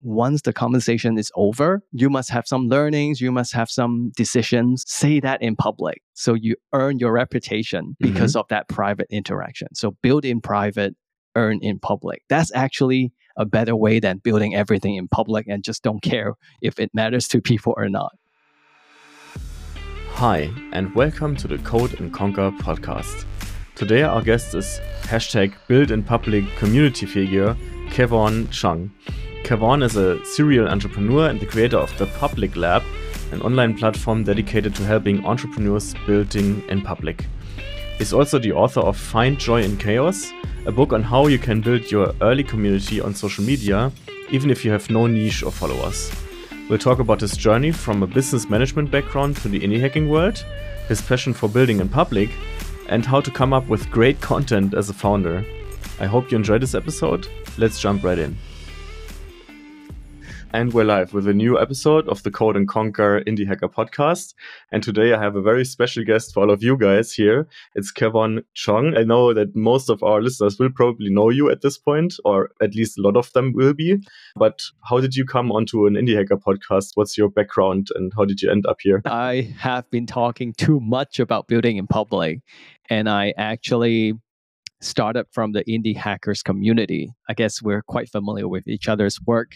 once the conversation is over, you must have some learnings, you must have some decisions. Say that in public. So you earn your reputation because of that private interaction. So build in private, earn in public. That's actually a better way than building everything in public and just don't care if it matters to people or not. Hi, and welcome to the Code and Conquer podcast. Today our guest is #Build in Public community figure, Kevon Chung. Kevon is a serial entrepreneur and the creator of the Public Lab, an online platform dedicated to helping entrepreneurs building in public. He's also the author of Find Joy in Chaos, a book on how you can build your early community on social media, even if you have no niche or followers. We'll talk about his journey from a business management background to the indie hacking world, his passion for building in public, and how to come up with great content as a founder. I hope you enjoyed this episode. Let's jump right in. And we're live with a new episode of the Code and Conquer Indie Hacker podcast. And today I have a very special guest for all of you guys here. It's Kevon Chung. I know that most of our listeners will probably know you at this point, or at least a lot of them will be. But how did you come onto an Indie Hacker podcast? What's your background and how did you end up here? I have been talking too much about building in public, and I actually started from the indie hackers community. I guess we're quite familiar with each other's work.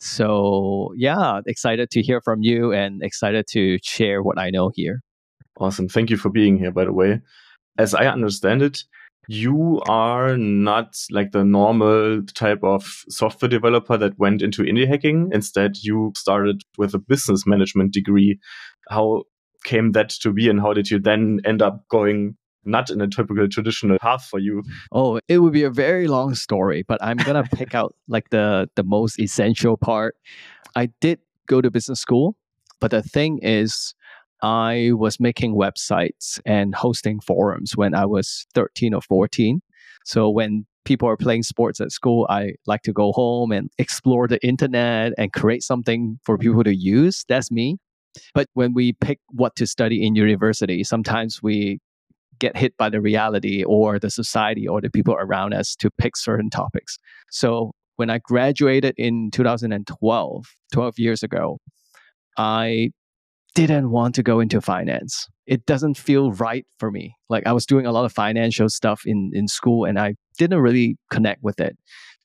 So yeah, excited to hear from you and excited to share what I know here. Awesome. Thank you for being here, by the way. As I understand it, you are not like the normal type of software developer that went into indie hacking. Instead, you started with a business management degree. How came that to be and how did you then end up going not in a typical traditional path for you? Oh, it would be a very long story, but I'm going to pick out like the most essential part. I did go to business school, but the thing is, I was making websites and hosting forums when I was 13 or 14. So when people are playing sports at school, I like to go home and explore the internet and create something for people to use. That's me. But when we pick what to study in university, sometimes we get hit by the reality or the society or the people around us to pick certain topics. So when I graduated in 2012, 12 years ago, I didn't want to go into finance. It doesn't feel right for me. Like I was doing a lot of financial stuff in school and I didn't really connect with it.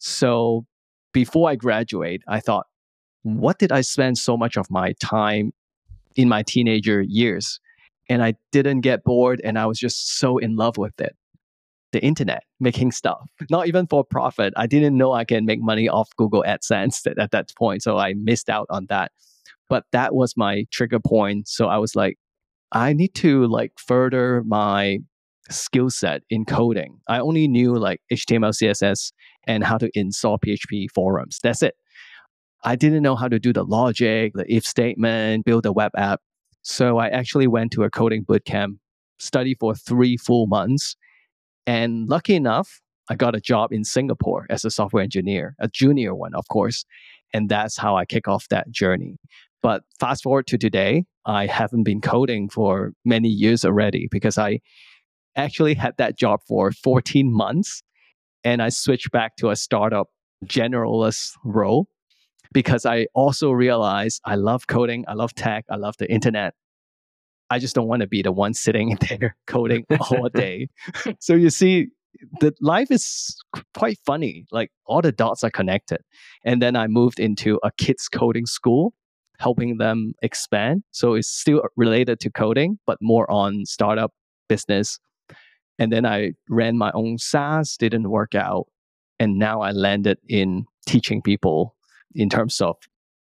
So before I graduate, I thought, what did I spend so much of my time in my teenager years? And I didn't get bored and I was just so in love with it. The internet, making stuff, not even for profit. I didn't know I can make money off Google AdSense at that point. So I missed out on that. But that was my trigger point. So I was like, I need to like further my skill set in coding. I only knew like HTML, CSS, and how to install PHP forums. That's it. I didn't know how to do the logic, the if statement, build a web app. So I actually went to a coding bootcamp, studied for 3 full months. And lucky enough, I got a job in Singapore as a software engineer, a junior one, of course. And that's how I kick off that journey. But fast forward to today, I haven't been coding for many years already because I actually had that job for 14 months. And I switched back to a startup generalist role, because I also realized I love coding, I love tech, I love the internet. I just don't want to be the one sitting there coding all day. So you see, the life is quite funny. Like all the dots are connected. And then I moved into a kids coding school, helping them expand. So it's still related to coding, but more on startup business. And then I ran my own SaaS, didn't work out. And now I landed in teaching people in terms of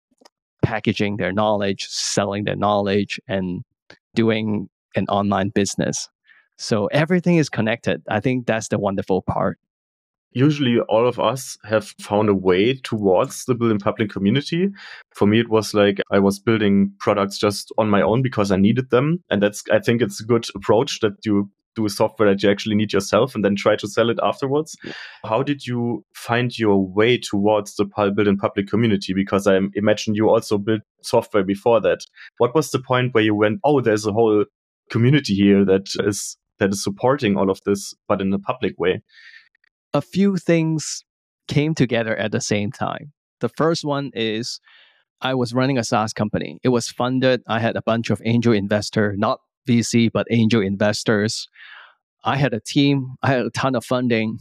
packaging their knowledge, selling their knowledge, and doing an online business. So everything is connected. I think that's the wonderful part. Usually all of us have found a way towards the building public community. For me, it was like I was building products just on my own because I needed them. And I think it's a good approach that you do software that you actually need yourself and then try to sell it afterwards. How did you find your way towards the building public community? Because I imagine you also built software before that. What was the point where you went, oh, there's a whole community here that is supporting all of this, but in a public way? A few things came together at the same time. The first one is I was running a SaaS company. It was funded. I had a bunch of angel investors, not VC, but angel investors. I had a team. I had a ton of funding.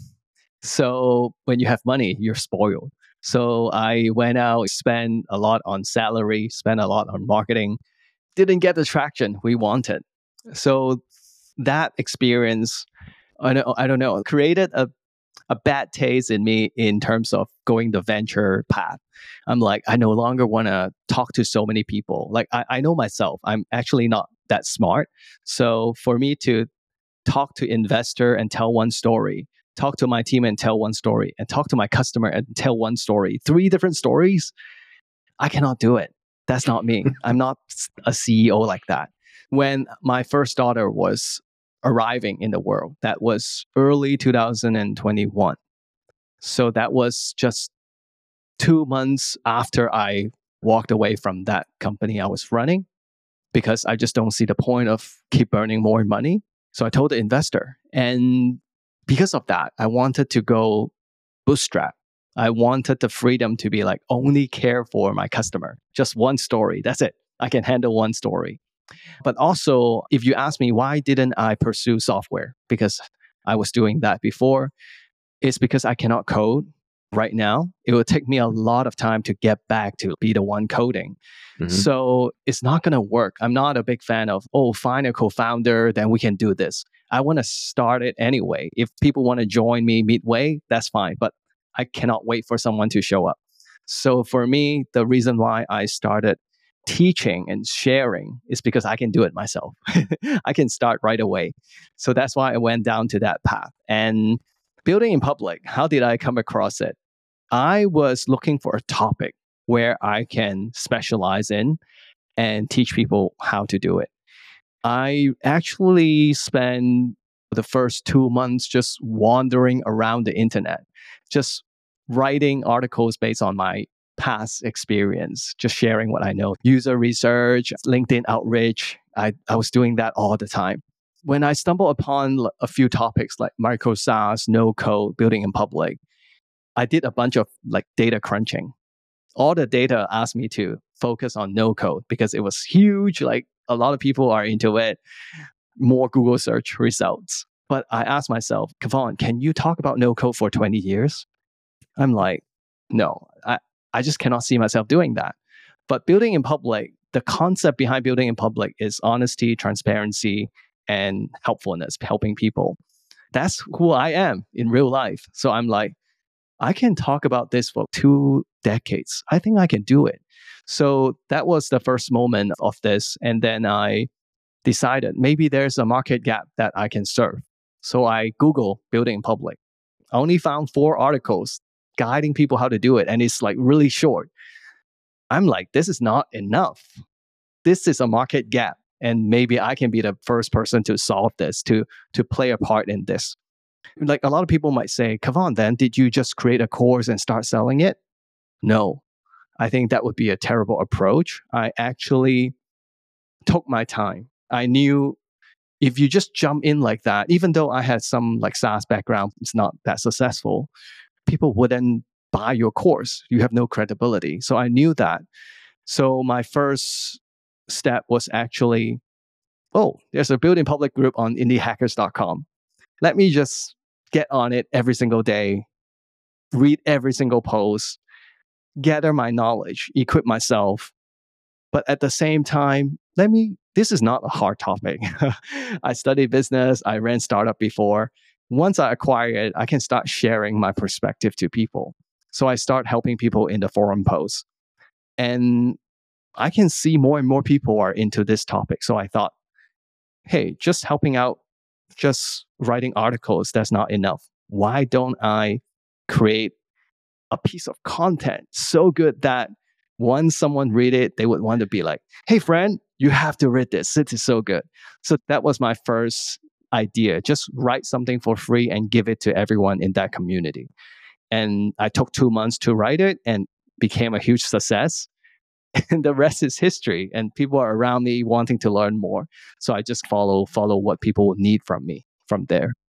So when you have money, you're spoiled. So I went out, spent a lot on salary, spent a lot on marketing, didn't get the traction we wanted. So that experience, I don't know, created a bad taste in me in terms of going the venture path. I'm like, I no longer want to talk to so many people. Like, I know myself, I'm actually not that smart. So for me to talk to investor and tell one story, talk to my team and tell one story, and talk to my customer and tell one story, 3 different stories, I cannot do it. That's not me. I'm not a CEO like that. When my first daughter was arriving in the world, that was early 2021. So that was just 2 months after I walked away from that company I was running, because I just don't see the point of keep burning more money. So I told the investor, and because of that, I wanted to go bootstrap. I wanted the freedom to be like, only care for my customer. Just one story. That's it. I can handle one story. But also, if you ask me, why didn't I pursue software? Because I was doing that before. It's because I cannot code right now. It will take me a lot of time to get back to be the one coding. So it's not going to work. I'm not a big fan of, find a co-founder, then we can do this. I want to start it anyway. If people want to join me midway, that's fine. But I cannot wait for someone to show up. So for me, the reason why I started teaching and sharing is because I can do it myself. I can start right away. So that's why I went down to that path. And building in public, how did I come across it? I was looking for a topic where I can specialize in and teach people how to do it. I actually spent the first 2 months just wandering around the internet, just writing articles based on my past experience, just sharing what I know. User research, LinkedIn outreach. I was doing that all the time. When I stumbled upon a few topics like micro SaaS, no code, building in public, I did a bunch of like data crunching. All the data asked me to focus on no code because it was huge. Like a lot of people are into it, more Google search results. But I asked myself, Kevon, can you talk about no code for 20 years? I'm like, no, I just cannot see myself doing that. But building in public, the concept behind building in public is honesty, transparency, and helpfulness, helping people. That's who I am in real life. So I'm like, I can talk about this for 2 decades. I think I can do it. So that was the first moment of this. And then I decided maybe there's a market gap that I can serve. So I Googled building in public. I only found 4 articles guiding people how to do it. And it's like really short. I'm like, this is not enough. This is a market gap. And maybe I can be the first person to solve this, to play a part in this. Like a lot of people might say, Kevon, then did you just create a course and start selling it? No, I think that would be a terrible approach. I actually took my time. I knew if you just jump in like that, even though I had some like SaaS background, it's not that successful, people wouldn't buy your course. You have no credibility. So I knew that. So my first step was actually, there's a building public group on indiehackers.com. Let me just get on it every single day, read every single post, gather my knowledge, equip myself. But at the same time, this is not a hard topic. I studied business. I ran startup before. Once I acquire it, I can start sharing my perspective to people. So I start helping people in the forum posts. And I can see more and more people are into this topic. So I thought, hey, just helping out, just writing articles, that's not enough. Why don't I create a piece of content so good that once someone read it, they would want to be like, hey, friend, you have to read this. It is so good. So that was my first idea. Just write something for free and give it to everyone in that community. And I took 2 months to write it and became a huge success. And the rest is history. And people are around me wanting to learn more. So I just follow what people need from me from there.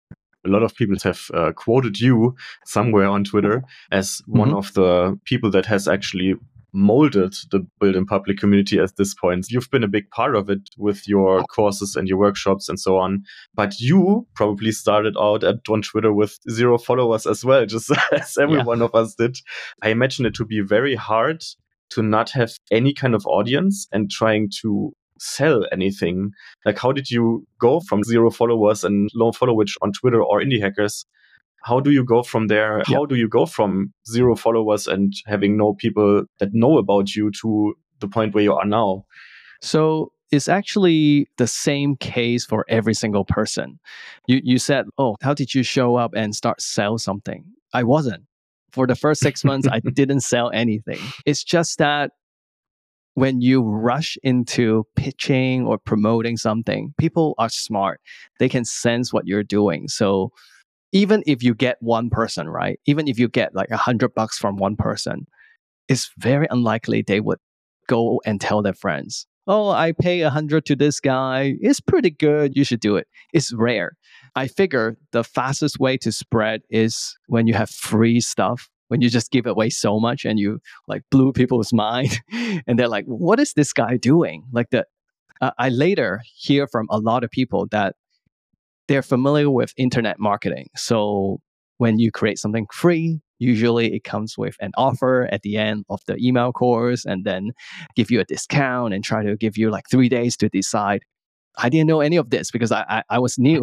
a lot of people have quoted you somewhere on Twitter as one of the people that has actually molded the Build in Public community at this point. You've been a big part of it with your courses and your workshops and so on. But you probably started out on Twitter with 0 followers as well, just as every one of us did. I imagine it to be very hard to not have any kind of audience and trying to sell anything. Like, how did you go from 0 followers and low followage on Twitter or Indie Hackers? How do you go from there? How do you go from 0 followers and having no people that know about you to the point where you are now? So it's actually the same case for every single person. You said, oh, how did you show up and start sell something? I wasn't. For the first 6 months, I didn't sell anything. It's just that when you rush into pitching or promoting something, people are smart. They can sense what you're doing. So even if you get one person, right? Even if you get like $100 from one person, it's very unlikely they would go and tell their friends, oh, I pay 100 to this guy. It's pretty good. You should do it. It's rare. I figure the fastest way to spread is when you have free stuff, when you just give away so much and you like blew people's mind and they're like, what is this guy doing? Like I later hear from a lot of people that they're familiar with internet marketing. So when you create something free, usually it comes with an offer at the end of the email course and then give you a discount and try to give you like 3 days to decide. I didn't know any of this because I was new.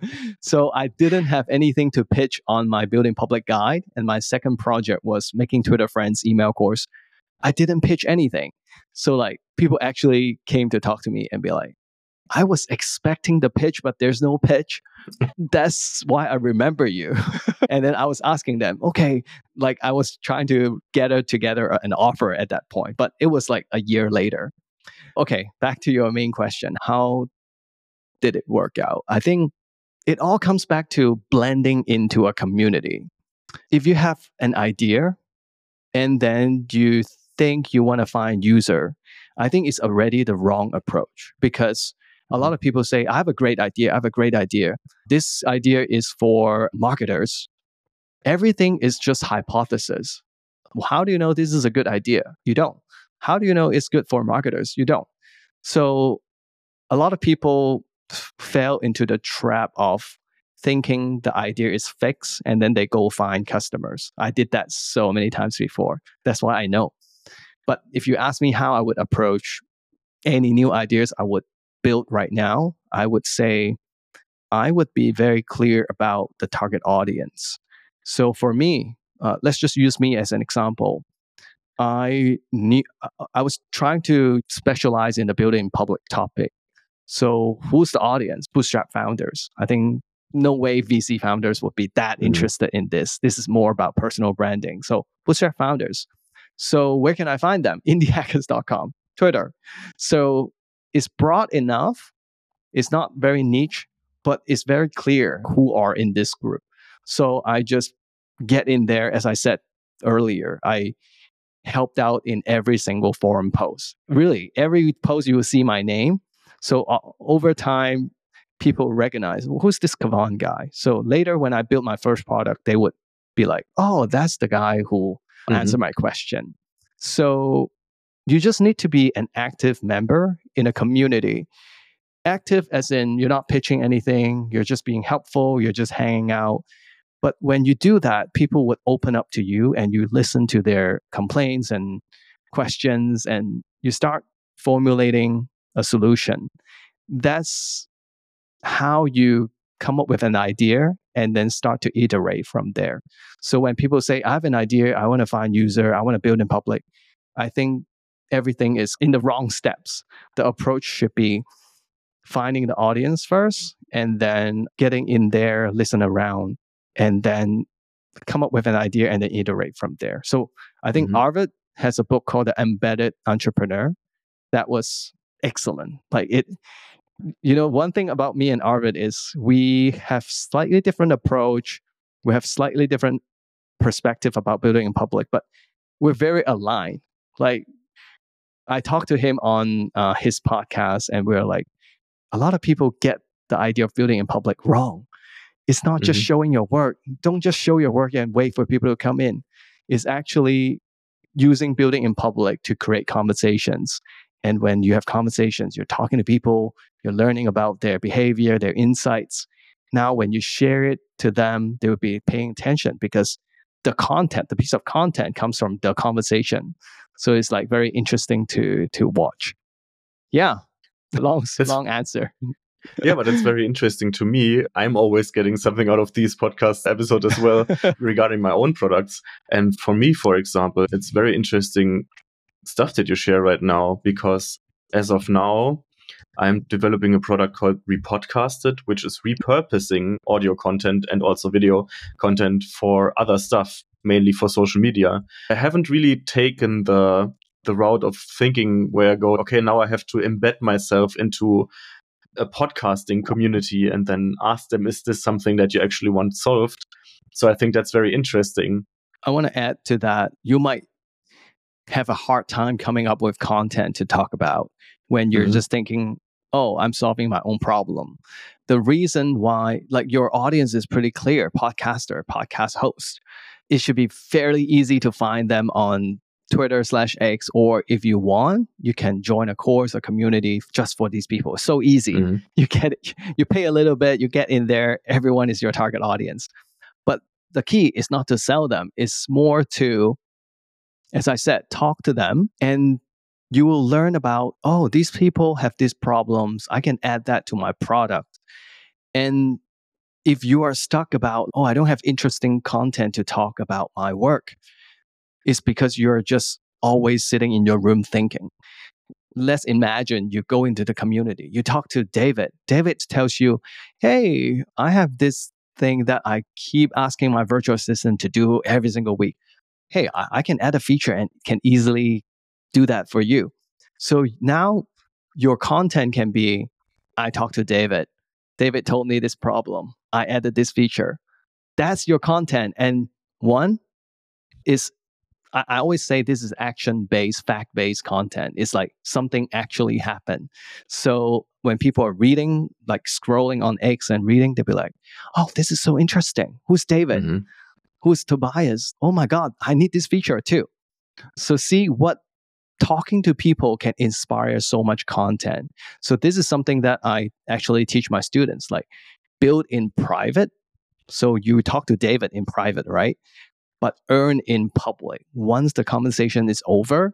So I didn't have anything to pitch on my Build in Public guide. And my second project was making Twitter Friends email course. I didn't pitch anything. So like people actually came to talk to me and be like, I was expecting the pitch, but there's no pitch. That's why I remember you. And then I was asking them, okay, like I was trying to gather together an offer at that point, but it was like a year later. Okay, back to your main question. How did it work out? I think it all comes back to blending into a community. If you have an idea and then you think you want to find user, I think it's already the wrong approach because a lot of people say, I have a great idea. I have a great idea. This idea is for marketers. Everything is just hypothesis. How do you know this is a good idea? You don't. How do you know it's good for marketers? You don't. So a lot of people fell into the trap of thinking the idea is fixed and then they go find customers. I did that so many times before. That's why I know. But if you ask me how I would approach any new ideas I would build right now, I would say I would be very clear about the target audience. So for me, let's just use me as an example. I was trying to specialize in the Build in Public topic. So who's the audience? Bootstrap founders. I think no way VC founders would be that interested in this. This is more about personal branding. So Bootstrap founders. So where can I find them? indiehackers.com, Twitter. So it's broad enough. It's not very niche, but it's very clear who are in this group. So I just get in there. As I said earlier, I helped out in every single forum post. Really, every post you will see my name. So over time, people recognize, well, who's this Kevon guy? So later when I built my first product, they would be like, oh, that's the guy who answered my question. So you just need to be an active member in a community. Active as in you're not pitching anything, you're just being helpful, you're just hanging out. But when you do that, people would open up to you and you listen to their complaints and questions and you start formulating a solution. That's how you come up with an idea and then start to iterate from there. So when people say, I have an idea, I want to find user, I want to build in public, I think everything is in the wrong steps. The approach should be finding the audience first and then getting in there, listen around, and then come up with an idea and then iterate from there. So I think Arvid has a book called The Embedded Entrepreneur that was excellent. Like it, you know, one thing about me and Arvid is we have slightly different approach. We have slightly different perspective about building in public, but we're very aligned. Like I talked to him on his podcast and we're like, a lot of people get the idea of building in public wrong. It's not just showing your work. Don't just show your work and wait for people to come in. It's actually using building in public to create conversations. And when you have conversations, you're talking to people, you're learning about their behavior, their insights. Now, when you share it to them, they will be paying attention because the content, the piece of content comes from the conversation. So it's like very interesting to watch. Yeah, long answer. Yeah, but it's very interesting to me. I'm always getting something out of these podcast episodes as well regarding my own products. And for me, for example, it's very interesting stuff that you share right now, because as of now, I'm developing a product called Repodcasted, which is repurposing audio content and also video content for other stuff, mainly for social media. I haven't really taken the route of thinking where I go, okay, now I have to embed myself into a podcasting community and then ask them, is this something that you actually want solved? So I think that's very interesting. I want to add to that. You might have a hard time coming up with content to talk about when you're just thinking, oh, I'm solving my own problem. The reason why, like, your audience is pretty clear: podcaster, podcast host. It should be fairly easy to find them on Twitter/X, or if you want, you can join a course or community just for these people. It's so easy. You get it, you pay a little bit, you get in there, everyone is your target audience. But the key is not to sell them, it's more to, as I said, talk to them, and you will learn about, oh, these people have these problems. I can add that to my product. And if you are stuck about, oh, I don't have interesting content to talk about my work, it's because you're just always sitting in your room thinking. Let's imagine you go into the community. You talk to David. David tells you, hey, I have this thing that I keep asking my virtual assistant to do every single week. Hey, I can add a feature and can easily do that for you. So now your content can be, I talked to David. David told me this problem. I added this feature. That's your content. And one is, I always say this is action-based, fact-based content. It's like something actually happened. So when people are reading, like scrolling on X and reading, they'll be like, oh, this is so interesting. Who's David? Who's Tobias? Oh my God, I need this feature too. So see what talking to people can inspire so much content. So this is something that I actually teach my students, like build in private. So you talk to David in private, right? But earn in public. Once the conversation is over,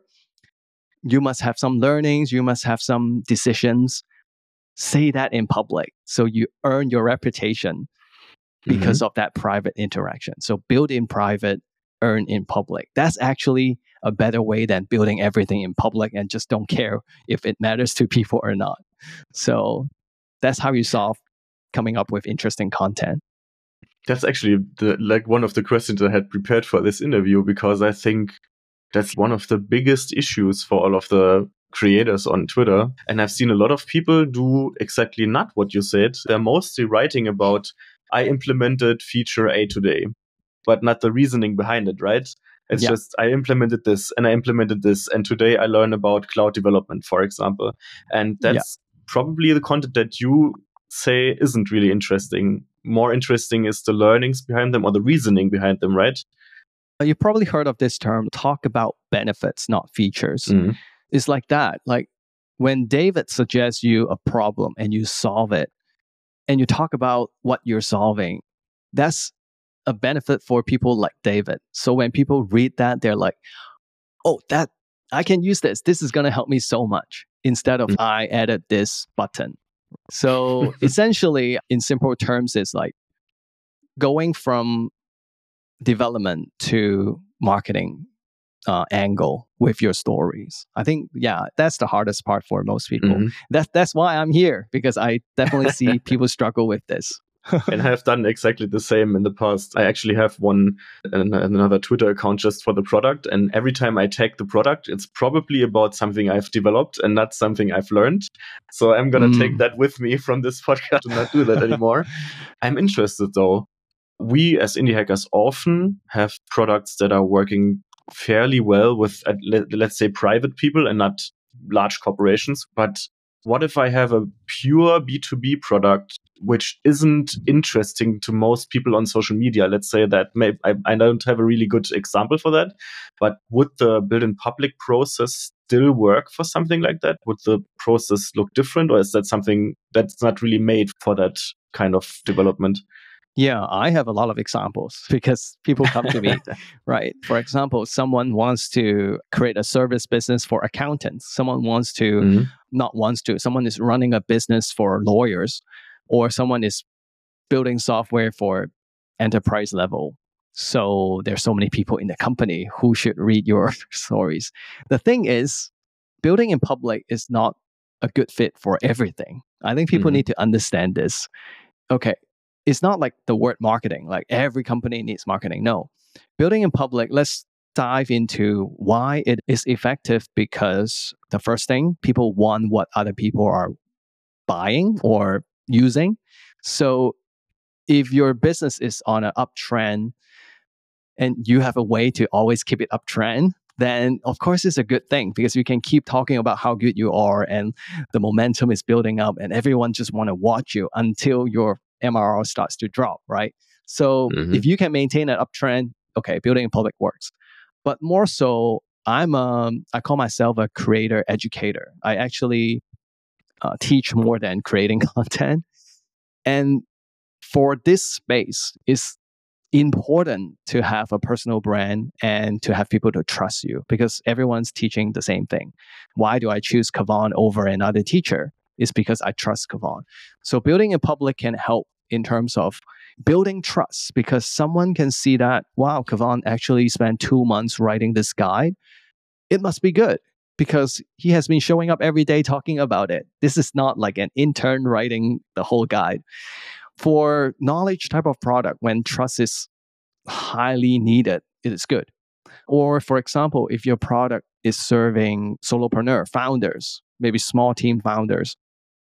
you must have some learnings, you must have some decisions. Say that in public. So you earn your reputation because of that private interaction. So build in private, earn in public. That's actually a better way than building everything in public and just don't care if it matters to people or not. So that's how you solve coming up with interesting content. That's actually one of the questions I had prepared for this interview, because I think that's one of the biggest issues for all of the creators on Twitter. And I've seen a lot of people do exactly not what you said. They're mostly writing about, I implemented feature A today, but not the reasoning behind it, right? It's just, I implemented this and I implemented this, and today I learned about cloud development, for example. And that's probably the content that you say isn't really interesting. More interesting is the learnings behind them or the reasoning behind them, right? You've probably heard of this term, talk about benefits, not features. It's like that. Like when David suggests you a problem and you solve it, and you talk about what you're solving, that's a benefit for people like David. So when people read that, they're like, oh, that I can use this. This is going to help me so much, instead of I added this button. So essentially, in simple terms, it's like going from development to marketing angle with your stories. I think, that's the hardest part for most people. That's why I'm here, because I definitely see people struggle with this. And I have done exactly the same in the past. I actually have another Twitter account just for the product. And every time I tag the product, it's probably about something I've developed and not something I've learned. So I'm going to take that with me from this podcast and not do that anymore. I'm interested though. We as indie hackers often have products that are working fairly well with, let's say, private people and not large corporations. But what if I have a pure B2B product which isn't interesting to most people on social media? Let's say that I don't have a really good example for that, but would the build in public process still work for something like that? Would the process look different, or is that something that's not really made for that kind of development? Yeah, I have a lot of examples because people come to me, right? For example, someone wants to create a service business for accountants. Someone wants to, someone is running a business for lawyers, or someone is building software for enterprise level. So there's so many people in the company who should read your stories. The thing is, building in public is not a good fit for everything. I think people need to understand this. Okay, it's not like the word marketing, like every company needs marketing. No, building in public, let's dive into why it is effective, because the first thing, people want what other people are buying or using. So if your business is on an uptrend and you have a way to always keep it uptrend, then of course it's a good thing, because you can keep talking about how good you are and the momentum is building up and everyone just want to watch you until your MRR starts to drop, right? So if you can maintain an uptrend, okay, building in public works. But more so, I call myself a creator educator. I actually teach more than creating content. And for this space, it's important to have a personal brand and to have people to trust you, because everyone's teaching the same thing. Why do I choose Kevon over another teacher? It's because I trust Kevon. So building in public can help in terms of building trust, because someone can see that, wow, Kevon actually spent 2 months writing this guide. It must be good because he has been showing up every day talking about it. This is not like an intern writing the whole guide. For knowledge type of product, when trust is highly needed, it is good. Or for example, if your product is serving solopreneur founders, maybe small team founders,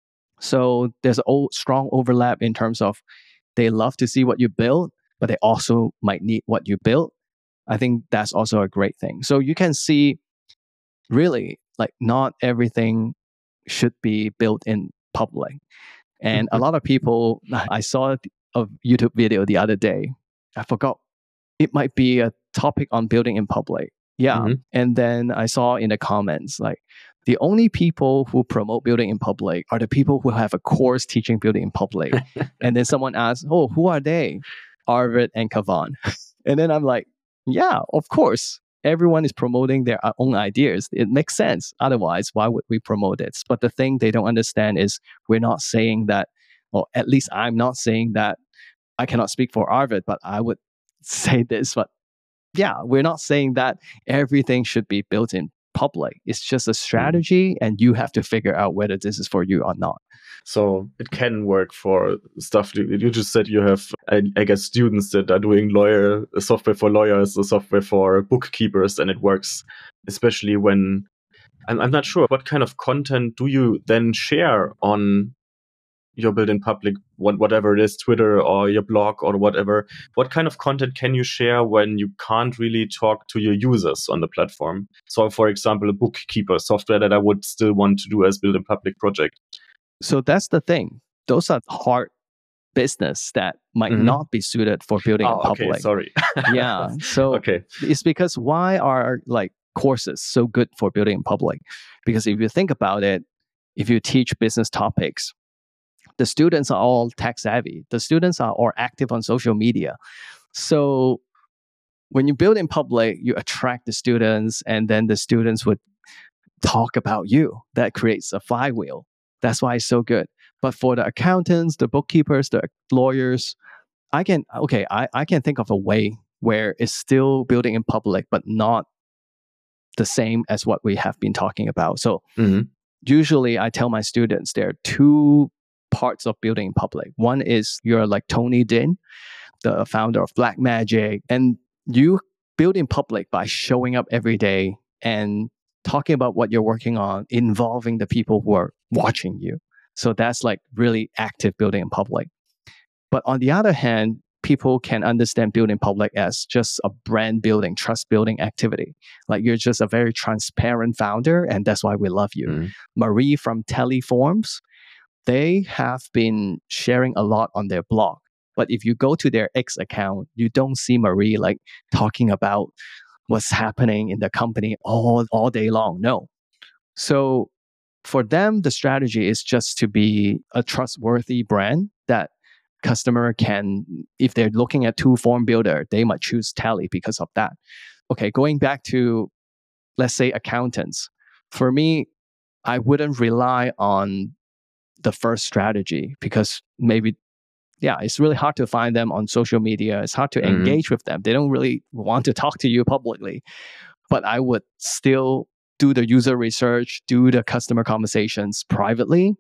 so there's a strong overlap in terms of they love to see what you build, but they also might need what you build. I think that's also a great thing. So you can see, really, like not everything should be built in public. And a lot of people, I saw a YouTube video the other day. I forgot. It might be a topic on building in public. Yeah. And then I saw in the comments, like, the only people who promote building in public are the people who have a course teaching building in public. And then someone asked, oh, who are they? Arvid and Kevon. And then I'm like, yeah, of course. Everyone is promoting their own ideas. It makes sense. Otherwise, why would we promote it? But the thing they don't understand is we're not saying that, or at least I'm not saying that. I cannot speak for Arvid, but I would say this. But yeah, we're not saying that everything should be built in public. It's just a strategy, and you have to figure out whether this is for you or not. So it can work for stuff. You just said you have, I guess, students that are doing software for lawyers, the software for bookkeepers, and it works, especially when I'm not sure what kind of content do you then share on your build in public, whatever it is, Twitter or your blog or whatever. What kind of content can you share when you can't really talk to your users on the platform? So, for example, a bookkeeper software that I would still want to do as build in public project. So that's the thing. Those are hard business that might not be suited for building in public. Okay, sorry. Yeah. So it's because why are like courses so good for building in public? Because if you think about it, if you teach business topics, the students are all tech savvy. The students are all active on social media. So when you build in public, you attract the students, and then the students would talk about you. That creates a flywheel. That's why it's so good. But for the accountants, the bookkeepers, the lawyers, I can think of a way where it's still building in public, but not the same as what we have been talking about. So usually I tell my students there are two parts of building in public. One is you're like Tony Din, the founder of Blackmagic, and you build in public by showing up every day and talking about what you're working on, involving the people who are watching you. So that's like really active building in public. But on the other hand, people can understand Build in Public as just a brand building, trust building activity. Like you're just a very transparent founder, and that's why we love you. Marie from Teleforms, they have been sharing a lot on their blog. But if you go to their X account, you don't see Marie like talking about what's happening in the company all day long. No. So for them, the strategy is just to be a trustworthy brand that customer can, if they're looking at two form builder, they might choose Tally because of that. Okay, going back to, let's say, accountants. For me, I wouldn't rely on the first strategy because maybe, it's really hard to find them on social media. It's hard to engage with them. They don't really want to talk to you publicly. But I would still do the user research, do the customer conversations privately.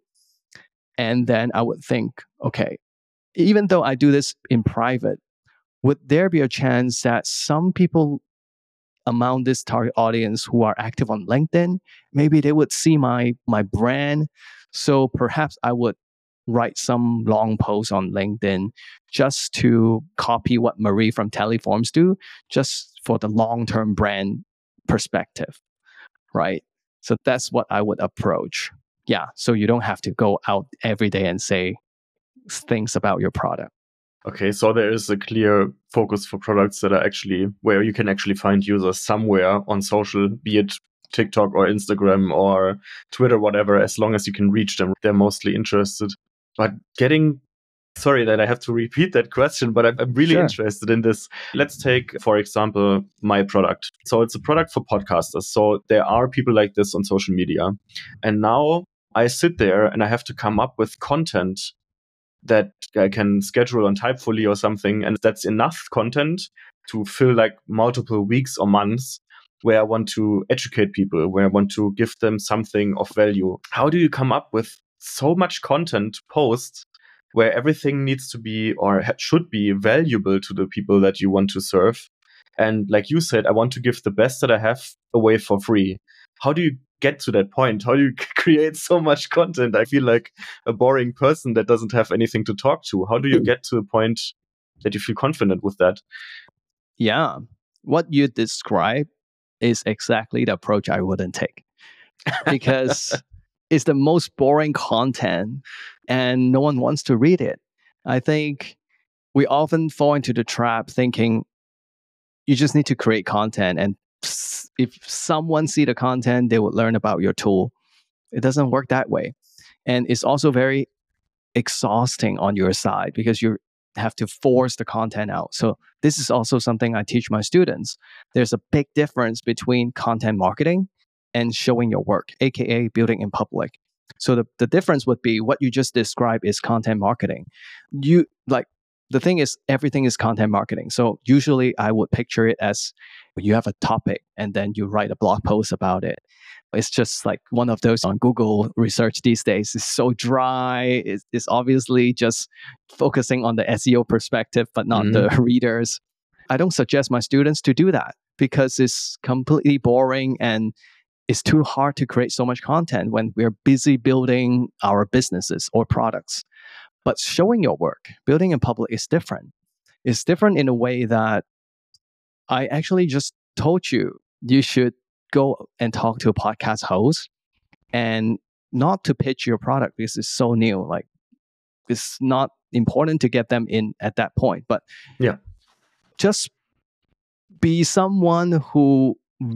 And then I would think, okay, even though I do this in private, would there be a chance that some people among this target audience who are active on LinkedIn, maybe they would see my brand? So perhaps I would write some long posts on LinkedIn just to copy what Marie from Teleforms do, just for the long-term brand perspective, right? So that's what I would approach. Yeah, so you don't have to go out every day and say things about your product. Okay, so there is a clear focus for products that are actually where you can actually find users somewhere on social, be it TikTok or Instagram or Twitter, whatever, as long as you can reach them, they're mostly interested. But sorry that I have to repeat that question, but I'm really interested in this. Let's take, for example, my product. So it's a product for podcasters. So there are people like this on social media. And now I sit there and I have to come up with content that I can schedule on Typefully or something. And that's enough content to fill like multiple weeks or months where I want to educate people, where I want to give them something of value. How do you come up with so much content to post where everything needs to be or should be valuable to the people that you want to serve? And like you said, I want to give the best that I have away for free. How do you get to that point? How do you create so much content? I feel like a boring person that doesn't have anything to talk to. How do you get to the point that you feel confident with that? Yeah. What you describe is exactly the approach I wouldn't take because it's the most boring content and no one wants to read it. I think we often fall into the trap thinking you just need to create content, and if someone see the content, they would learn about your tool. It doesn't work that way. And it's also very exhausting on your side because you have to force the content out. So this is also something I teach my students. There's a big difference between content marketing and showing your work, aka building in public. So the difference would be what you just described is content marketing. The thing is, everything is content marketing. So usually I would picture it as you have a topic and then you write a blog post about it. It's just like one of those on Google research these days. It's so dry. It's obviously just focusing on the SEO perspective, but not the readers. I don't suggest my students to do that because it's completely boring and it's too hard to create so much content when we're busy building our businesses or products. But showing your work, building in public is different. It's different in a way that I actually just told you should go and talk to a podcast host and not to pitch your product because it's so new. Like it's not important to get them in at that point. But just be someone who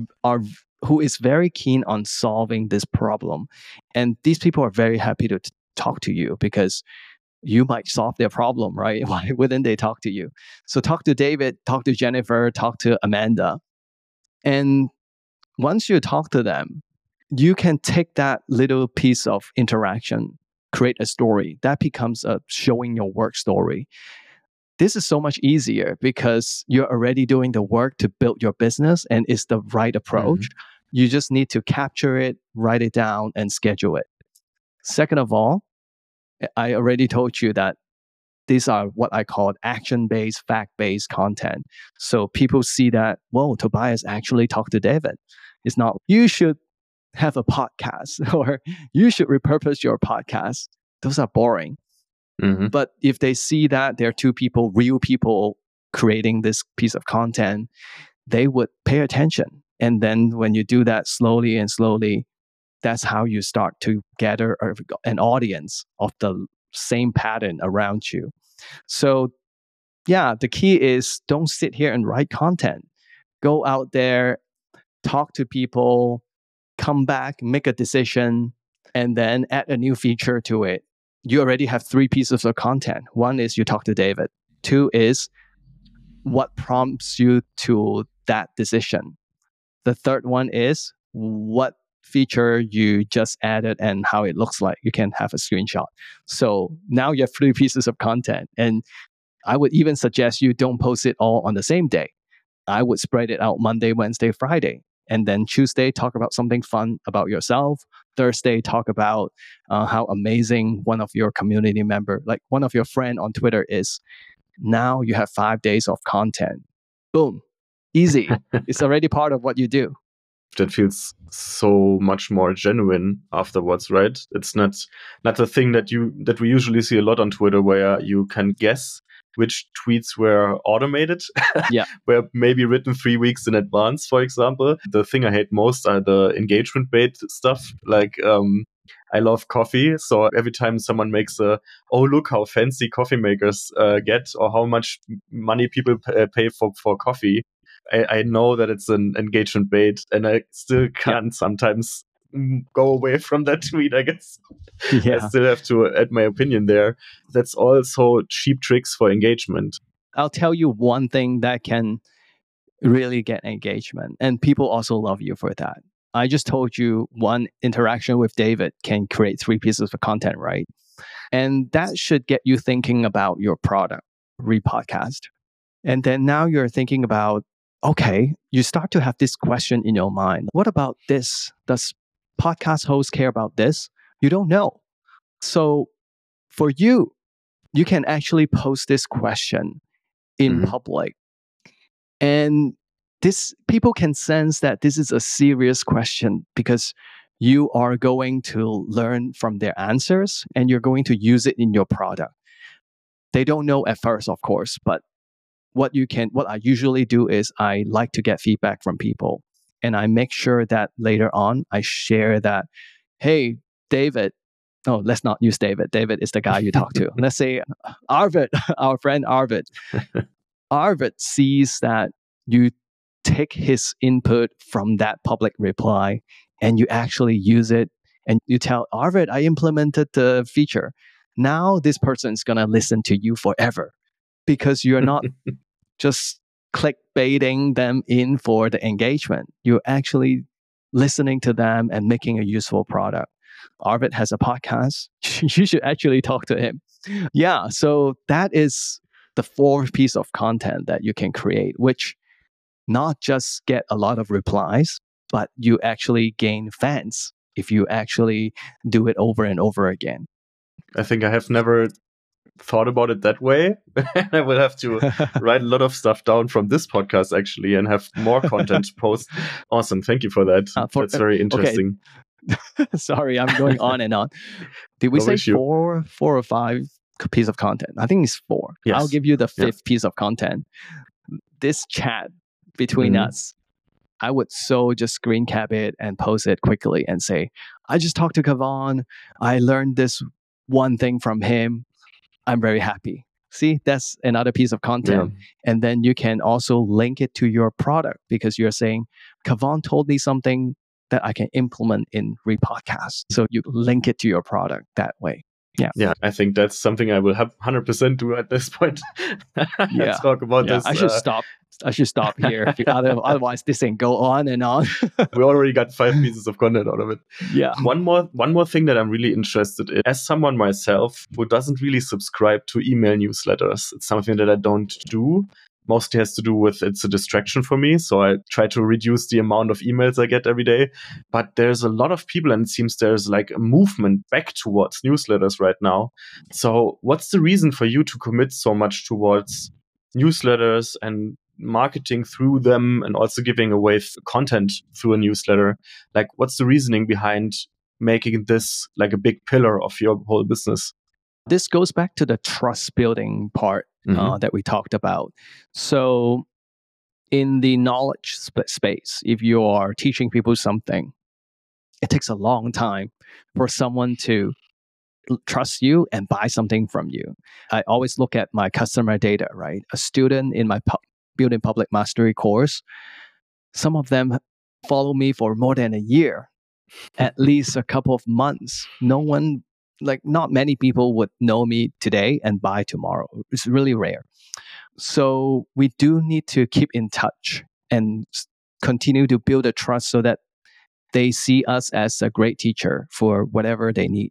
is very keen on solving this problem. And these people are very happy to talk to you because you might solve their problem, right? Why wouldn't they talk to you? So talk to David, talk to Jennifer, talk to Amanda. And once you talk to them, you can take that little piece of interaction, create a story. That becomes a showing your work story. This is so much easier because you're already doing the work to build your business and it's the right approach. You just need to capture it, write it down, and schedule it. Second of all, I already told you that these are what I call action-based, fact-based content. So people see that, whoa, Tobias actually talked to David. It's not, you should have a podcast or you should repurpose your podcast. Those are boring. Mhm. But if they see that there are two people, real people creating this piece of content, they would pay attention. And then when you do that slowly and slowly, that's how you start to gather an audience of the same pattern around you. So, yeah, the key is don't sit here and write content. Go out there, talk to people, come back, make a decision, and then add a new feature to it. You already have 3 pieces of content. One is you talk to David. 2 is what prompts you to that decision. The third one is what feature you just added and how it looks like. You can have a screenshot. So now you have 3 pieces of content. And I would even suggest you don't post it all on the same day. I would spread it out Monday, Wednesday, Friday. And then Tuesday, talk about something fun about yourself. Thursday, talk about how amazing one of your community member, like one of your friend on Twitter is. Now you have 5 days of content. Boom. Easy. It's already part of what you do. That feels so much more genuine afterwards, right? It's not a thing that we usually see a lot on Twitter, where you can guess which tweets were automated, Yeah. were maybe written 3 weeks in advance, for example. The thing I hate most are the engagement bait stuff, like I love coffee, so every time someone makes oh, look how fancy coffee makers get, or how much money people pay for coffee, I know that it's an engagement bait, and I still can't sometimes go away from that tweet, I guess. Yeah. I still have to add my opinion there. That's also cheap tricks for engagement. I'll tell you one thing that can really get engagement, and people also love you for that. I just told you one interaction with David can create 3 pieces of content, right? And that should get you thinking about your product, Repodcast. And then now you're thinking about, okay, you start to have this question in your mind. What about this? Does podcast hosts care about this? You don't know. So for you, you can actually post this question in public. And this people can sense that this is a serious question because you are going to learn from their answers and you're going to use it in your product. They don't know at first, of course, but what I usually do is I like to get feedback from people, and I make sure that later on I share that, hey, David, no, let's not use David. David is the guy you talk to. Let's say Arvid, our friend Arvid. Arvid sees that you take his input from that public reply and you actually use it, and you tell Arvid, I implemented the feature. Now this person is going to listen to you forever because you're not just clickbaiting them in for the engagement. You're actually listening to them and making a useful product. Arvid has a podcast. You should actually talk to him. Yeah, so that is the 4th piece of content that you can create, which not just get a lot of replies, but you actually gain fans if you actually do it over and over again. I think I have never thought about it that way. I will have to write a lot of stuff down from this podcast actually and have more content to post. Awesome. Thank you for that. That's very interesting. Okay. Sorry, I'm going on and on. Did we say 4 or 5 piece of content? I think it's 4. Yes. I'll give you the 5th piece of content. This chat between us, I would just screen cap it and post it quickly and say, I just talked to Kevon. I learned this one thing from him. I'm very happy. See, that's another piece of content. Yeah. And then you can also link it to your product because you're saying, Kevon told me something that I can implement in Repodcast. So you link it to your product that way. Yeah. Yeah. I think that's something I will have 100% do at this point. Let's talk about this. I should stop here. Otherwise, this thing go on and on. We already got 5 pieces of content out of it. Yeah. One more thing that I'm really interested in, as someone myself who doesn't really subscribe to email newsletters, it's something that I don't do. Mostly has to do with it's a distraction for me. So I try to reduce the amount of emails I get every day. But there's a lot of people, and it seems there's like a movement back towards newsletters right now. So what's the reason for you to commit so much towards newsletters and marketing through them and also giving away content through a newsletter? Like, what's the reasoning behind making this like a big pillar of your whole business? This goes back to the trust building part that we talked about. So in the knowledge space, if you are teaching people something, it takes a long time for someone to trust you and buy something from you. I always look at my customer data, right? A student in my Building Public Mastery course, some of them follow me for more than a year, at least a couple of months. Not many people would know me today and buy tomorrow. It's really rare. So we do need to keep in touch and continue to build a trust so that they see us as a great teacher for whatever they need.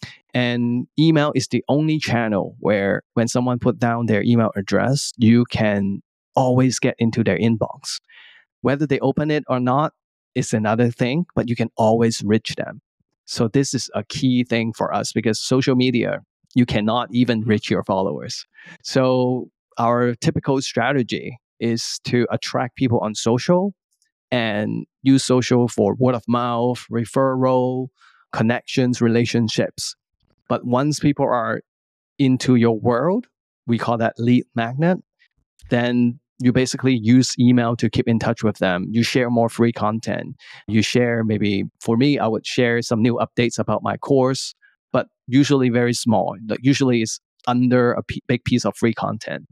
And email is the only channel where when someone put down their email address, you can always get into their inbox. Whether they open it or not is another thing, but you can always reach them. So this is a key thing for us because social media, you cannot even reach your followers. So our typical strategy is to attract people on social and use social for word of mouth, referral, connections, relationships. But once people are into your world, we call that lead magnet, then you basically use email to keep in touch with them. You share more free content. You share, maybe for me, I would share some new updates about my course, but usually very small. Usually it's under a big piece of free content.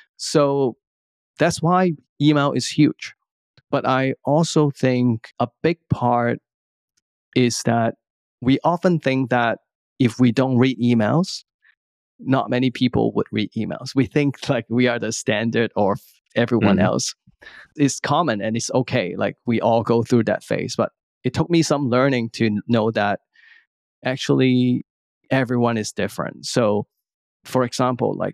So that's why email is huge. But I also think a big part is that we often think that if we don't read emails, not many people would read emails. We think like we are the standard of everyone else. It's common and it's okay. Like we all go through that phase. But it took me some learning to know that actually everyone is different. So for example, like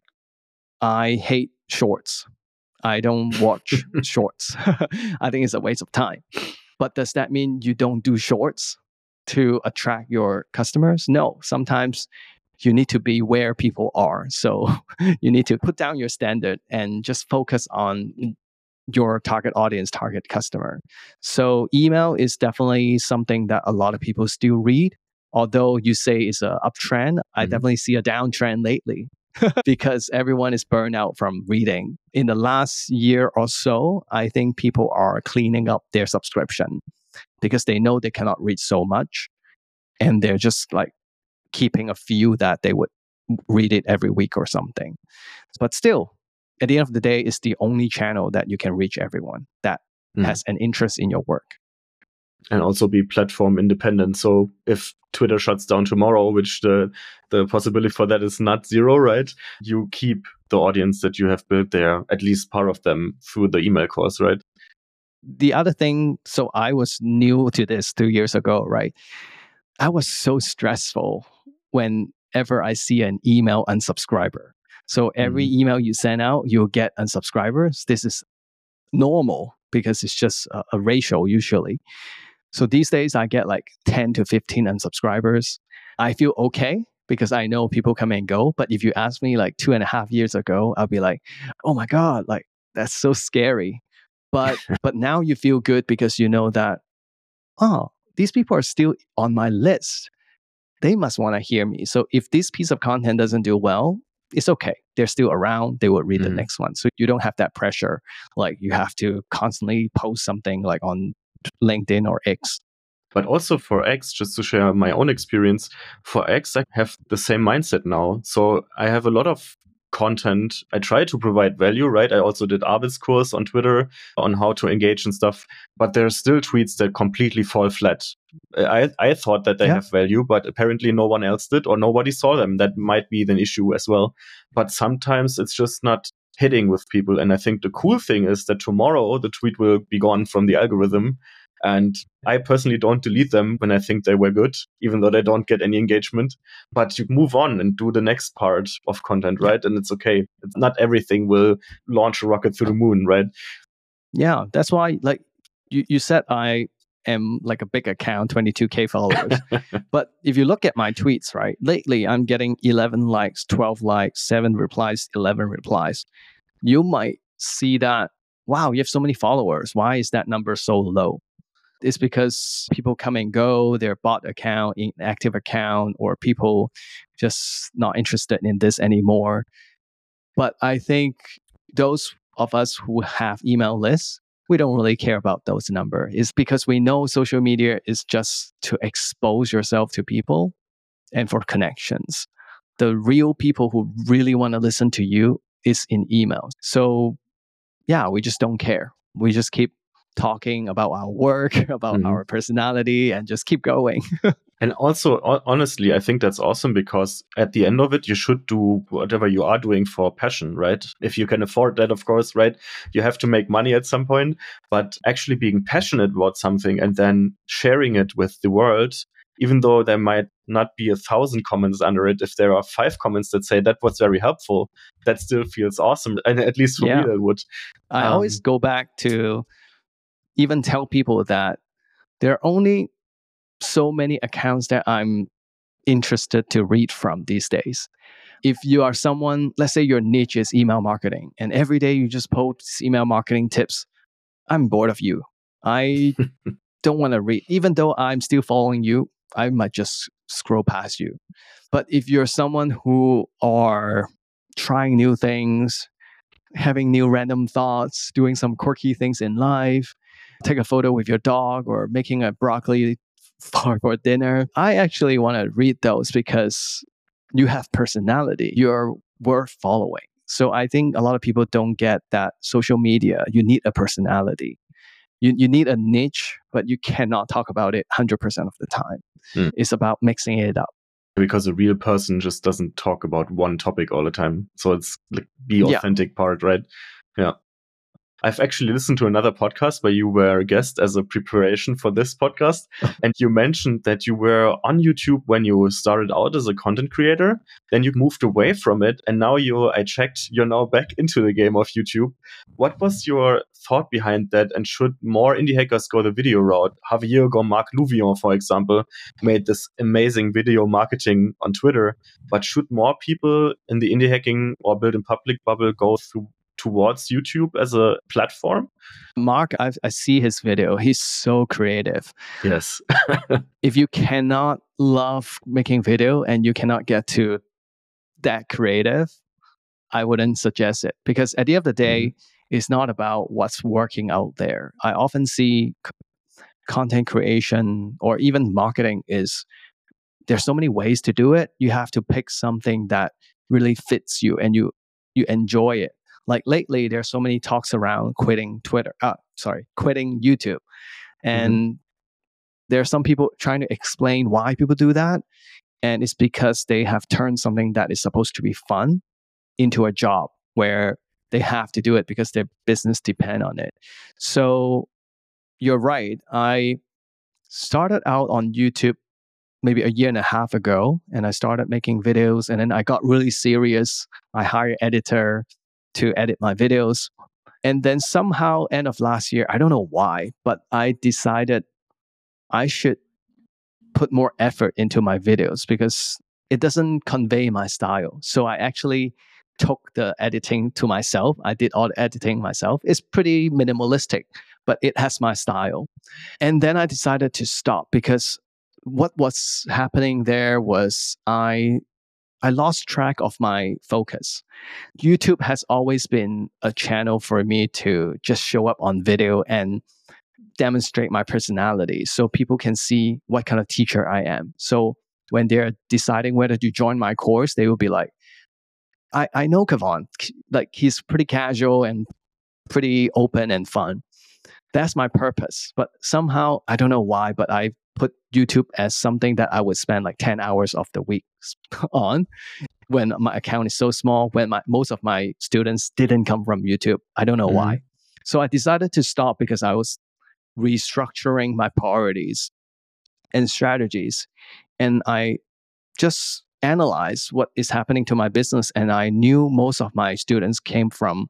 I hate shorts. I don't watch shorts. I think it's a waste of time. But does that mean you don't do shorts to attract your customers? No, sometimes you need to be where people are. So you need to put down your standard and just focus on your target audience, target customer. So email is definitely something that a lot of people still read. Although you say it's an uptrend, I definitely see a downtrend lately because everyone is burned out from reading. In the last year or so, I think people are cleaning up their subscription because they know they cannot read so much. And they're just like keeping a few that they would read it every week or something. But still, at the end of the day, it's the only channel that you can reach everyone that has an interest in your work. And also be platform independent. So if Twitter shuts down tomorrow, which the possibility for that is not zero, right? You keep the audience that you have built there, at least part of them, through the email course, right? The other thing, so I was new to this 2 years ago, right? I was so stressful whenever I see an email unsubscriber. So every email you send out, you'll get unsubscribers. This is normal because it's just a ratio usually. So these days I get like 10 to 15 unsubscribers. I feel okay because I know people come and go. But if you ask me like 2.5 years ago, I'll be like, oh my God, like that's so scary. But now you feel good because you know that, oh, these people are still on my list. They must want to hear me. So if this piece of content doesn't do well, it's okay. They're still around. They will read the next one. So you don't have that pressure. Like you have to constantly post something like on LinkedIn or X. But also for X, just to share my own experience, for X, I have the same mindset now. So I have a lot of content. I try to provide value, right? I also did Arvid's course on Twitter on how to engage and stuff, but there are still tweets that completely fall flat. I thought that they have value, but apparently no one else did or nobody saw them. That might be an issue as well. But sometimes it's just not hitting with people. And I think the cool thing is that tomorrow the tweet will be gone from the algorithm. And I personally don't delete them when I think they were good, even though they don't get any engagement. But you move on and do the next part of content, right? And it's okay. It's not everything will launch a rocket to the moon, right? Yeah, that's why, like you said, I am like a big account, 22K followers. But if you look at my tweets, right, lately I'm getting 11 likes, 12 likes, 7 replies, 11 replies. You might see that, wow, you have so many followers. Why is that number so low? It's because people come and go, their bot account, inactive account, or people just not interested in this anymore. But I think those of us who have email lists, we don't really care about those numbers. It's because we know social media is just to expose yourself to people and for connections. The real people who really want to listen to you is in emails. So yeah, we just don't care. We just keep talking about our work, about our personality, and just keep going. And also, honestly, I think that's awesome because at the end of it, you should do whatever you are doing for passion, right? If you can afford that, of course, right? You have to make money at some point, but actually being passionate about something and then sharing it with the world, even though there might not be 1,000 comments under it, if there are 5 comments that say that was very helpful, that still feels awesome. And at least for me, that would. I always go back to even tell people that there are only so many accounts that I'm interested to read from these days. If you are someone, let's say your niche is email marketing, and every day you just post email marketing tips, I'm bored of you. I don't want to read. Even though I'm still following you, I might just scroll past you. But if you're someone who are trying new things, having new random thoughts, doing some quirky things in life, take a photo with your dog or making a broccoli for dinner, I actually want to read those because you have personality. You're worth following. So I think a lot of people don't get that social media, you need a personality. You need a niche, but you cannot talk about it 100% of the time. It's about mixing it up. Because a real person just doesn't talk about one topic all the time. So it's like the authentic part, right? Yeah. I've actually listened to another podcast where you were a guest as a preparation for this podcast. And you mentioned that you were on YouTube when you started out as a content creator. Then you moved away from it. And now I checked, you're now back into the game of YouTube. What was your thought behind that? And should more indie hackers go the video route? Javier or Marc Louvion, for example, made this amazing video marketing on Twitter. But should more people in the indie hacking or build in public bubble go towards YouTube as a platform? Marc, I see his video. He's so creative. Yes. If you cannot love making video and you cannot get to that creative, I wouldn't suggest it. Because at the end of the day, it's not about what's working out there. I often see content creation or even marketing there's so many ways to do it. You have to pick something that really fits you and you enjoy it. Like lately, there's so many talks around quitting YouTube. And there are some people trying to explain why people do that. And it's because they have turned something that is supposed to be fun into a job where they have to do it because their business depends on it. So you're right. I started out on YouTube maybe a year and a half ago, and I started making videos, and then I got really serious. I hired an editor to edit my videos. And then somehow end of last year, I don't know why, but I decided I should put more effort into my videos because it doesn't convey my style. So I actually took the editing to myself. I did all the editing myself. It's pretty minimalistic, but it has my style. And then I decided to stop because what was happening there was I lost track of my focus. YouTube has always been a channel for me to just show up on video and demonstrate my personality so people can see what kind of teacher I am. So when they're deciding whether to join my course, they will be like, I know Kevon, like he's pretty casual and pretty open and fun. That's my purpose. But somehow, I don't know why, but I put YouTube as something that I would spend like 10 hours of the week on when my account is so small, when most of my students didn't come from YouTube. I don't know why. So I decided to stop because I was restructuring my priorities and strategies. And I just analyzed what is happening to my business. And I knew most of my students came from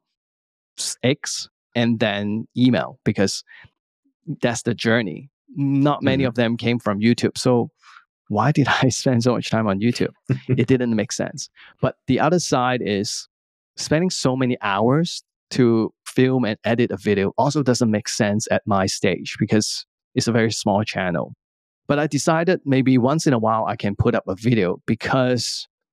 X and then email because that's the journey. Not many of them came from YouTube. So why did I spend so much time on YouTube? It didn't make sense. But the other side is spending so many hours to film and edit a video also doesn't make sense at my stage because it's a very small channel. But I decided maybe once in a while I can put up a video because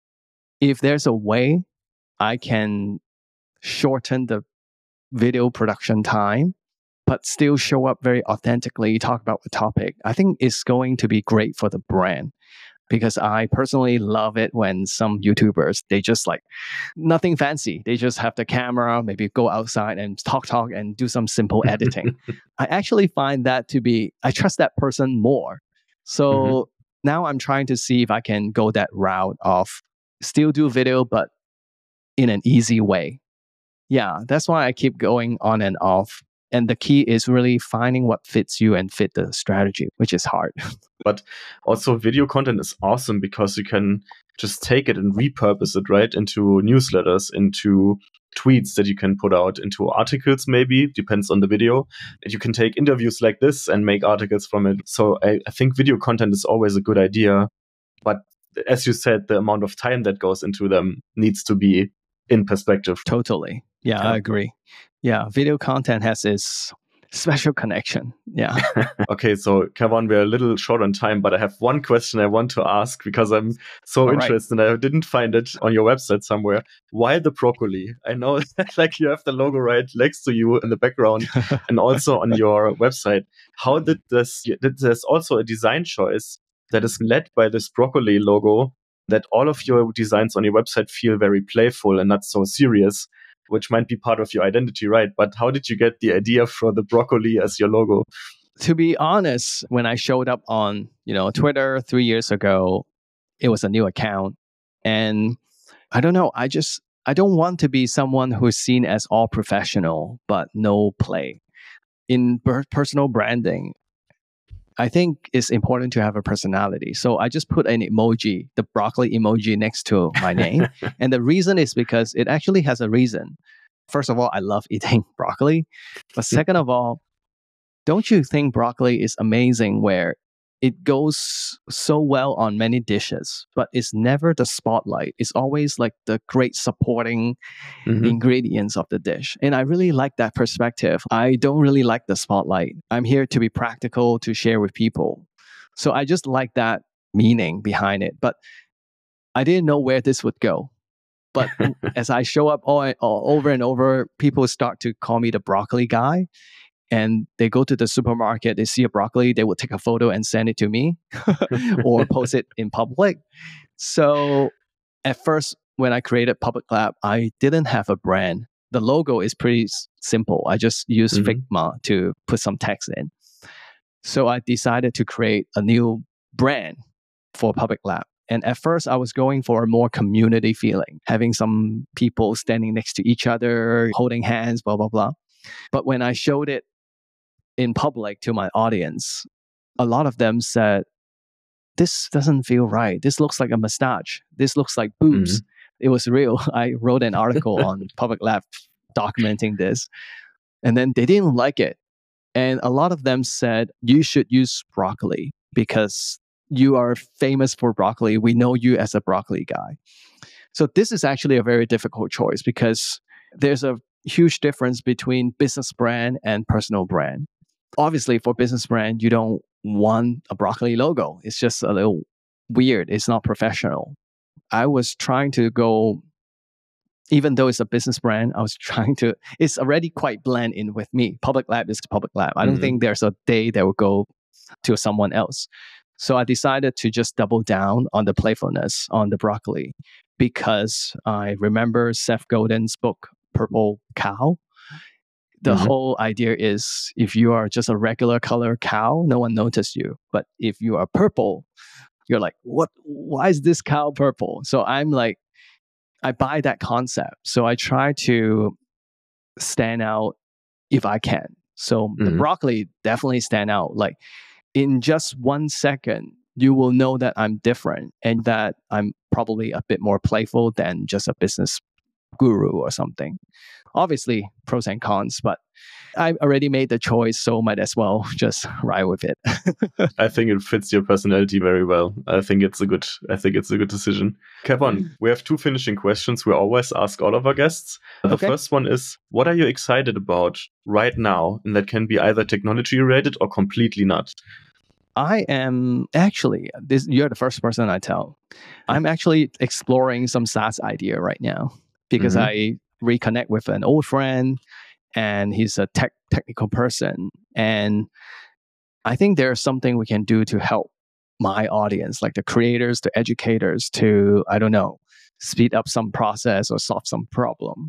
if there's a way I can shorten the video production time, but still show up very authentically, talk about the topic, I think it's going to be great for the brand. Because I personally love it when some YouTubers, they just like nothing fancy. They just have the camera, maybe go outside and talk and do some simple editing. I actually find that to be, I trust that person more. So now I'm trying to see if I can go that route of still do video, but in an easy way. Yeah, that's why I keep going on and off. And the key is really finding what fits you and fit the strategy, which is hard. But also video content is awesome because you can just take it and repurpose it, right, into newsletters, into tweets that you can put out, into articles maybe, depends on the video. And you can take interviews like this and make articles from it. So I think video content is always a good idea. But as you said, the amount of time that goes into them needs to be in perspective. Totally. Yeah, I agree. Yeah, video content has its special connection. Yeah. Okay, so Kevon, we're a little short on time, but I have one question I want to ask because I'm so interested and I didn't find it on your website somewhere. Why the broccoli? I know that like you have the logo right next to you in the background and also on your website. How did this, there's also a design choice that is led by this broccoli logo, that all of your designs on your website feel very playful and not so serious, which might be part of your identity, right? But how did you get the idea for the broccoli as your logo? To be honest, when I showed up on, Twitter 3 years ago, it was a new account. And I don't know, I don't want to be someone who's seen as all professional, but no play. In personal branding, I think it's important to have a personality. So I just put an emoji, the broccoli emoji next to my name. And the reason is because it actually has a reason. First of all, I love eating broccoli. But second of all, don't you think broccoli is amazing where it goes so well on many dishes, but it's never the spotlight. It's always like the great supporting ingredients of the dish. And I really like that perspective. I don't really like the spotlight. I'm here to be practical, to share with people. So I just like that meaning behind it. But I didn't know where this would go. But as I show up over and over, people start to call me the broccoli guy. And they go to the supermarket, they see a broccoli, they will take a photo and send it to me or post it in public. So at first, when I created Public Lab, I didn't have a brand. The logo is pretty simple. I just used Figma to put some text in. So I decided to create a new brand for Public Lab. And at first, I was going for a more community feeling, having some people standing next to each other, holding hands, blah, blah, blah. But when I showed it in public to my audience, a lot of them said, this doesn't feel right. This looks like a mustache. This looks like boobs. It was real. I wrote an article on Public Lab documenting this. And then they didn't like it. And a lot of them said, you should use broccoli because you are famous for broccoli. We know you as a broccoli guy. So this is actually a very difficult choice because there's a huge difference between business brand and personal brand. Obviously, for business brand, you don't want a broccoli logo. It's just a little weird. It's not professional. I was trying to go, even though it's a business brand, it's already quite blend in with me. Public Lab is Public Lab. I don't think there's a day that will go to someone else. So I decided to just double down on the playfulness on the broccoli because I remember Seth Godin's book, Purple Cow. The whole idea is if you are just a regular color cow, no one notices you. But if you are purple, you're like, what? Why is this cow purple? So I'm like, I buy that concept. So I try to stand out if I can. So the broccoli definitely stand out. Like in just 1 second, you will know that I'm different and that I'm probably a bit more playful than just a business guru or something. Obviously, pros and cons, but I already made the choice, so might as well just ride with it. I think it fits your personality very well. I think it's a good decision. Kevon, we have 2 finishing questions we always ask all of our guests. The first one is, what are you excited about right now? And that can be either technology related or completely not. I am actually, you're the first person I tell. I'm actually exploring some SaaS idea right now because I reconnect with an old friend and he's a technical person. And I think there's something we can do to help my audience, like the creators, the educators, to, I don't know, speed up some process or solve some problem.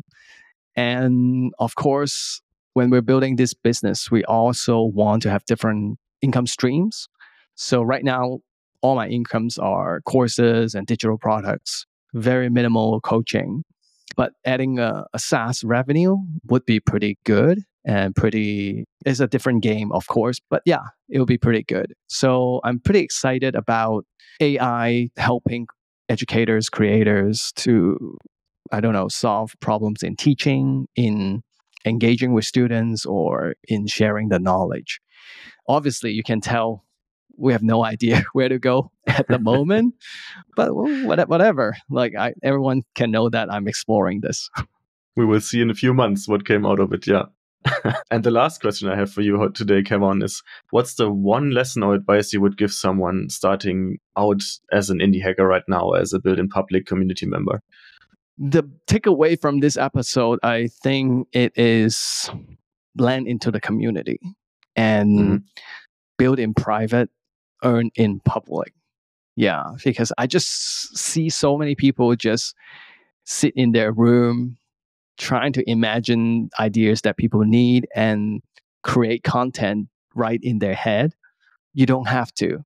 And of course, when we're building this business, we also want to have different income streams. So right now, all my incomes are courses and digital products, very minimal coaching. But adding a SaaS revenue would be pretty good and it's a different game, of course. But yeah, it will be pretty good. So I'm pretty excited about AI helping educators, creators to, I don't know, solve problems in teaching, in engaging with students, or in sharing the knowledge. Obviously, you can tell we have no idea where to go at the moment, but whatever. Like everyone can know that I'm exploring this. We will see in a few months what came out of it, yeah. And the last question I have for you today, Kevon, is what's the one lesson or advice you would give someone starting out as an indie hacker right now, as a Build in Public community member? The takeaway from this episode, I think it is blend into the community and build in private, earn in public. Yeah, because I just see so many people just sit in their room trying to imagine ideas that people need and create content right in their head. You don't have to.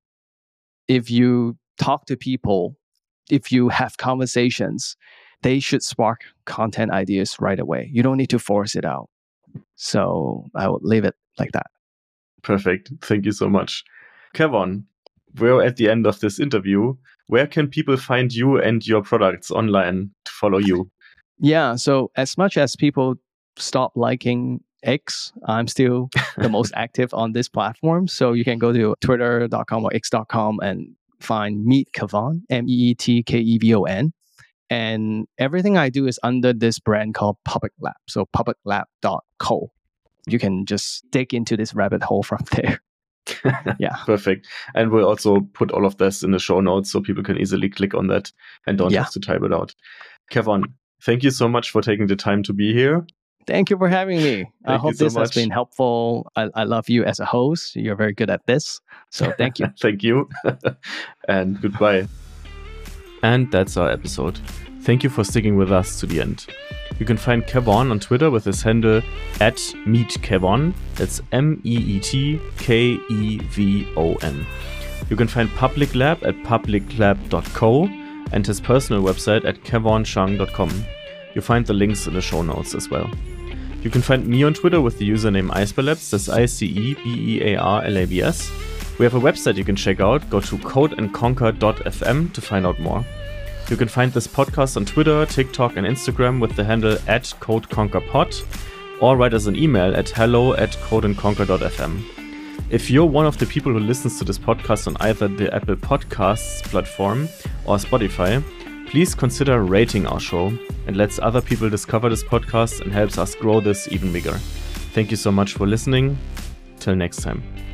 If you talk to people, if you have conversations, they should spark content ideas right away. You don't need to force it out. So I would leave it like that. Perfect. Thank you so much. Kevon, we're at the end of this interview. Where can people find you and your products online to follow you? Yeah, so as much as people stop liking X, I'm still the most active on this platform. So you can go to twitter.com or x.com and find Meet Kevon, MEETKEVON. And everything I do is under this brand called Public Lab. So publiclab.co. You can just dig into this rabbit hole from there. Yeah. Perfect. And we'll also put all of this in the show notes so people can easily click on that and don't have to type it out. Kevon, thank you so much for taking the time to be here. Thank you for having me. I hope this has been helpful. I love you as a host. You're very good at this. So thank you. Thank you. And goodbye. And that's our episode. Thank you for sticking with us to the end. You can find Kevon on Twitter with his handle @MeetKevon. That's MEETKEVON. You can find Public Lab at publiclab.co and his personal website at kevonchang.com. You'll find the links in the show notes as well. You can find me on Twitter with the username Iceberlabs. That's ICEBEARLABS. We have a website you can check out. Go to codeandconquer.fm to find out more. You can find this podcast on Twitter, TikTok, and Instagram with the handle @CodeConquerPod, or write us an email at hello@codeandconquer.fm. If you're one of the people who listens to this podcast on either the Apple Podcasts platform or Spotify, please consider rating our show. It lets other people discover this podcast and helps us grow this even bigger. Thank you so much for listening. Till next time.